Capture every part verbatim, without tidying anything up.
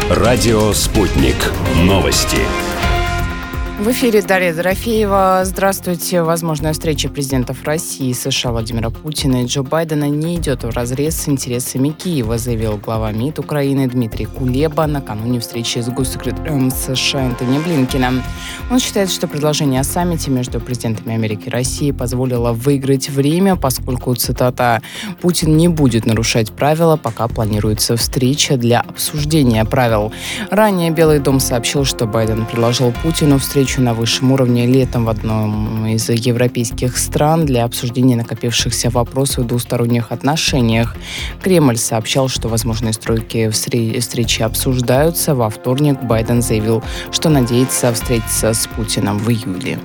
Радио «Спутник». Новости. В эфире Дарья Дорофеева. Здравствуйте. Возможная встреча президентов России и США Владимира Путина и Джо Байдена не идет вразрез с интересами Киева, заявил глава МИД Украины Дмитрий Кулеба накануне встречи с госсекретарем США Энтони Блинкеном. Он считает, что предложение о саммите между президентами Америки и России позволило выиграть время, поскольку, цитата, «Путин не будет нарушать правила, пока планируется встреча для обсуждения правил». Ранее Белый дом сообщил, что Байден предложил Путину встречу на высшем уровне летом в одном из европейских стран для обсуждения накопившихся вопросов в двусторонних отношениях. Кремль сообщал, что возможные сроки встречи обсуждаются. Во вторник Байден заявил, что надеется встретиться с Путиным в июле.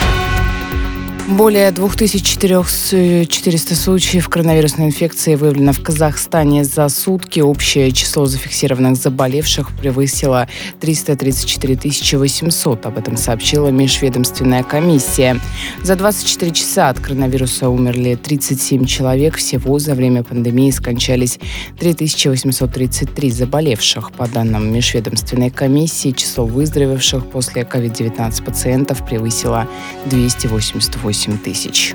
Более две тысячи четыреста случаев коронавирусной инфекции выявлено в Казахстане за сутки. Общее число зафиксированных заболевших превысило триста тридцать четыре тысячи восемьсот. Об этом сообщила межведомственная комиссия. За двадцать четыре часа от коронавируса умерли тридцать семь человек. Всего за время пандемии скончались три тысячи восемьсот тридцать три заболевших. По данным межведомственной комиссии, число выздоровевших после ковид девятнадцать пациентов превысило двести восемьдесят восемь тысяч.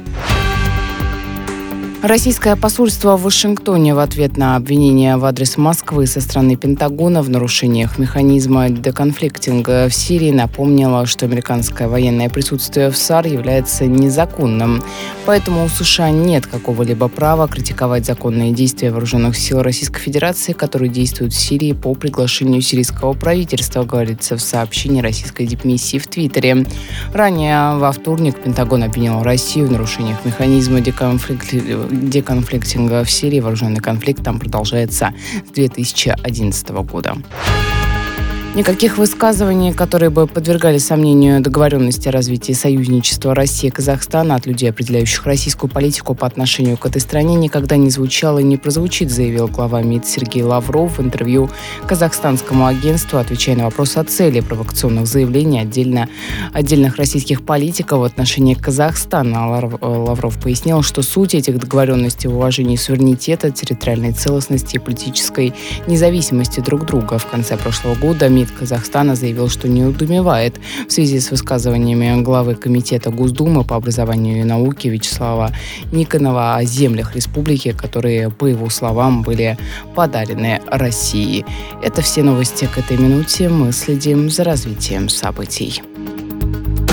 Российское посольство в Вашингтоне в ответ на обвинения в адрес Москвы со стороны Пентагона в нарушениях механизма деконфликтинга в Сирии напомнило, что американское военное присутствие в САР является незаконным. Поэтому у США нет какого-либо права критиковать законные действия вооруженных сил Российской Федерации, которые действуют в Сирии по приглашению сирийского правительства, говорится в сообщении российской дипмиссии в Твиттере. Ранее во вторник Пентагон обвинил Россию в нарушениях механизма деконфликтинга деконфликтинга в Сирии. Вооруженный конфликт там продолжается с две тысячи одиннадцатого года. Никаких высказываний, которые бы подвергали сомнению договоренности о развитии союзничества России и Казахстана от людей, определяющих российскую политику по отношению к этой стране, никогда не звучало и не прозвучит, заявил глава МИД Сергей Лавров в интервью казахстанскому агентству, отвечая на вопрос о цели провокационных заявлений отдельно, отдельных российских политиков в отношении Казахстана. Лавров пояснил, что суть этих договоренностей в уважении суверенитета, территориальной целостности и политической независимости друг друга. В конце прошлого года МИД Казахстана заявил, что не недоумевает в связи с высказываниями главы Комитета Госдумы по образованию и науке Вячеслава Никонова о землях республики, которые, по его словам, были подарены России. Это все новости к этой минуте. Мы следим за развитием событий.